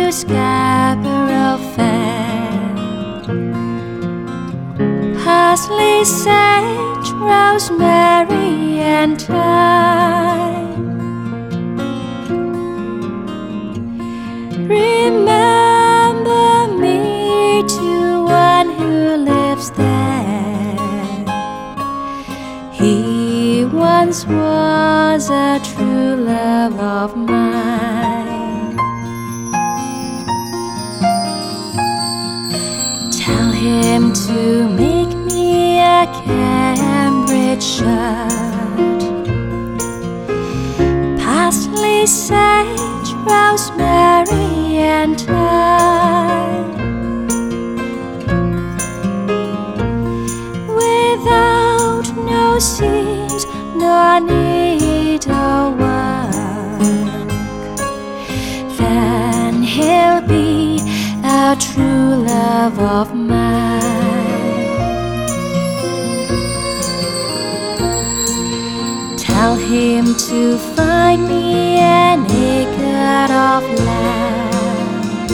to Scarborough Fair. Parsley, sage, rosemary, and thyme. Remember me to one who lives there. He once was a true love of mine. Tell him to make me a Cambridge shirt. Parsley, sage, rosemary, and thyme. Without no seams nor needlework, then he'll be a true love of mine. Tell him to find me an acre of land.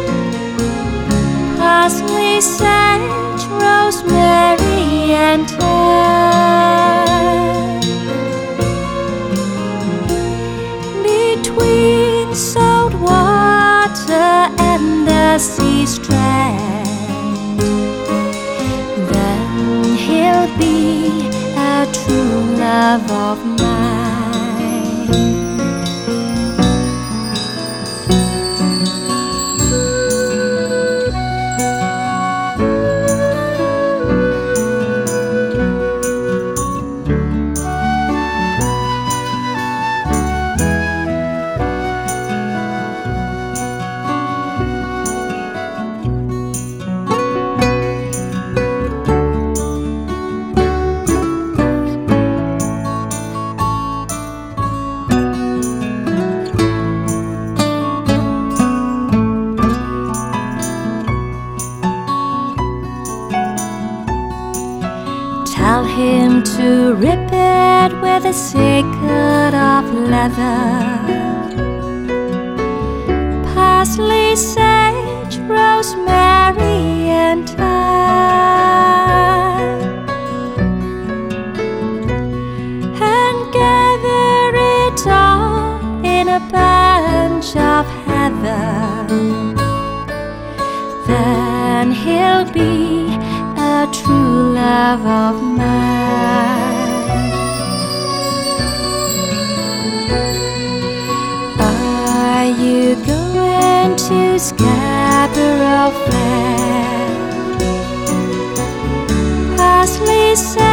Parsley, sage, rosemary, and thyme. Between salt water and the sea strand, then he'll be a true love of mine. Tell him to rip it with a cigarette of leather. Parsley, sage, rosemary, and thyme. And gather it all in a bunch of heather. Then he'll be a true love of mine. Are you going to Scarborough Fair? Parsley,